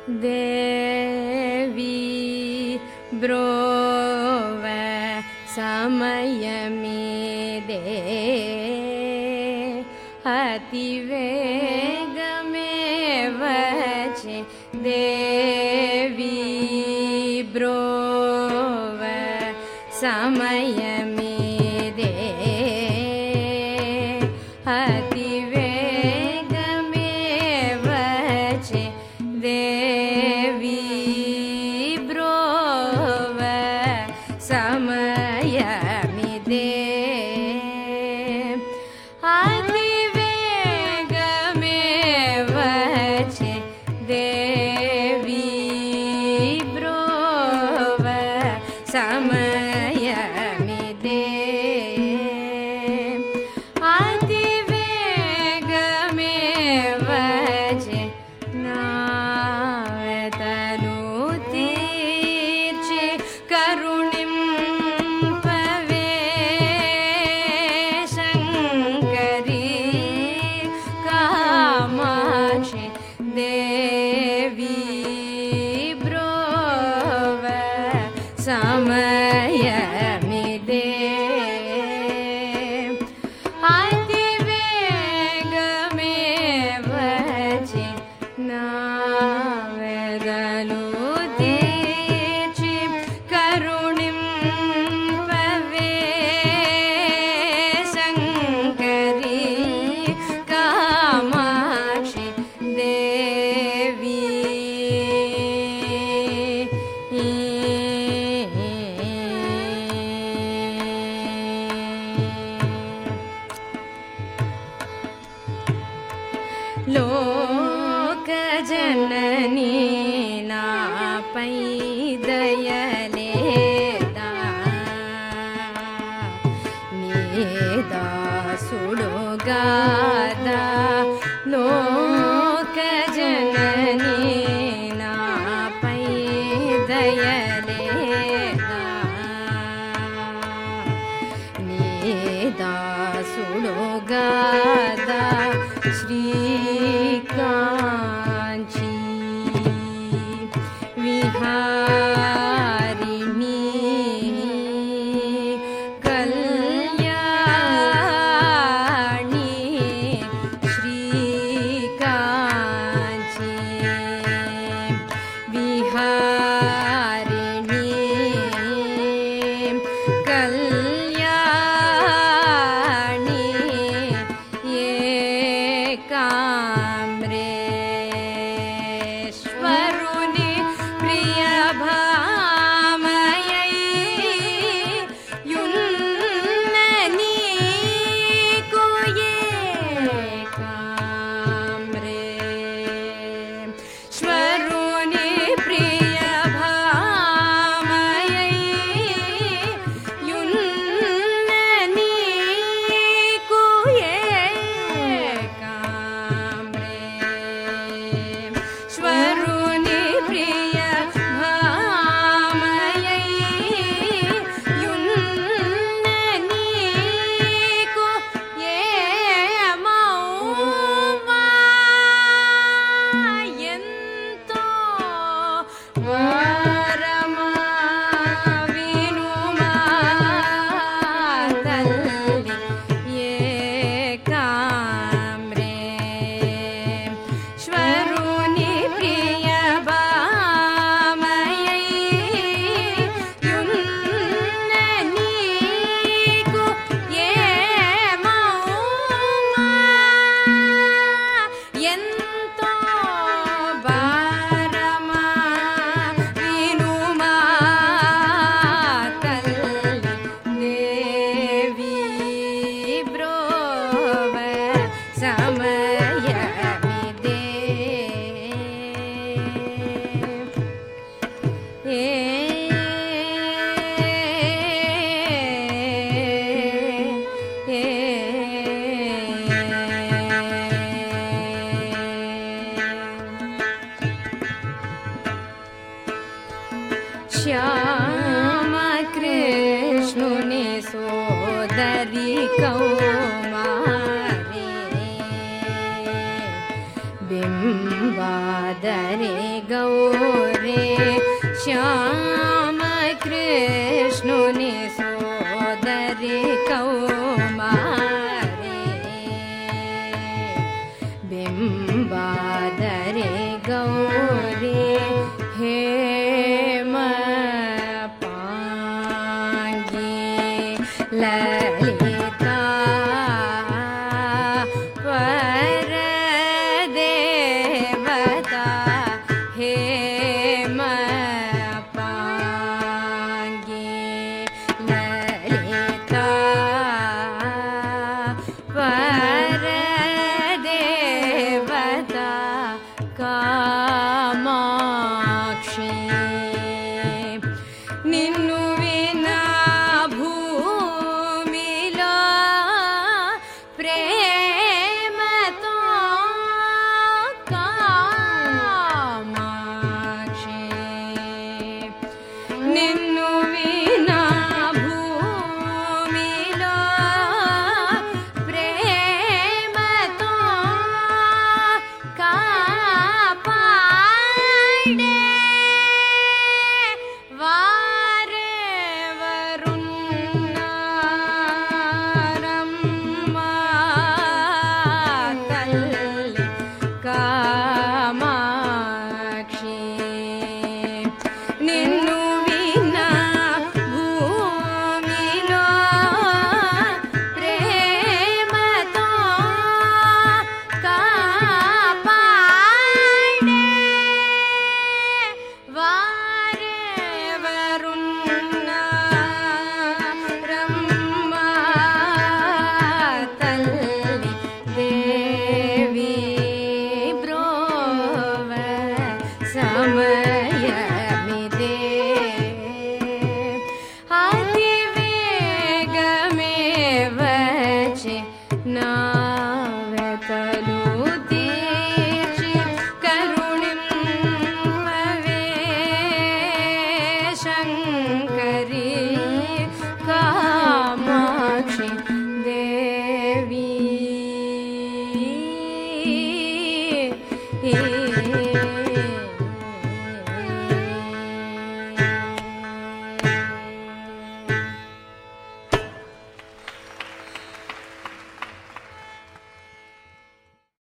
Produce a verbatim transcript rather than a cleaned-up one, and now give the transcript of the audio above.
देवी ब्रोव समयमिदे अतिवेगमेव चे देवी ब्रोव समयमिदे अतिवेगमेव चे देवी ब्रोव समयमिदे अतिवेगमेव चे देवी ब्रोव समयमिदे अतिवेगमेव चे नावेतनु तीर्चे करुणिं पवे शङ्करी कामाक्षि देवी ब्रोव समयमिदे अतिवेगमेव चे नावेदनु तीर्चि करुणिं पवे शङ्करी कामाक्षि देवी लोकजननी नापै दयलेदा नीदासुडुगादा लोकजननी नापै दयलेदा नीदासुडुगादा श्रीकांची विहारिणी कल्याणी श्रीकांची विहारिणी कल्याणी काम्रेश्वरुनि प्रिय भामयै युन्ननी कुये काम्रेश्वरुनि प्रिय भामयै युन्ननी कुये स्वरुनि प्रिय भामयै युन्ननी को ये मौमा ఎంతో వరమా వినుమా తల్లి ఏ కామ్రే स्वरुनि प्रिय भामयै युन्ननी को ये मौमा ఎంతో భారమా వినుమా తల్లి దేవి బ్రోవ సమయమిదే ఏ ఏ श्याम कृष्णुनि सोदरी कौमारी बिंबादरे गौरे श्याम कृष्णुनि सोदरि कौमारे बिंबादरे गौरे हेम पांगी ललिता परदेवता हेम पांगी ललिता परदेवता कामाक्षी निन्नु विना भूमिलो प्रेमतो कामाक्षी निन्नु विना भूमिलो प्रेमतो कापाडे वारेवरुन्नारम्मा तल्लि कामाक्षी निन्नु विना भूमिलो प्रेमतो कापाडे वारेवरुन्नारम्मा तल्लि देवी ब्रोव समयमिदे अतिवेगमेव चे नाव्यतलु तीर्चि करुणिं भवे शङ्करी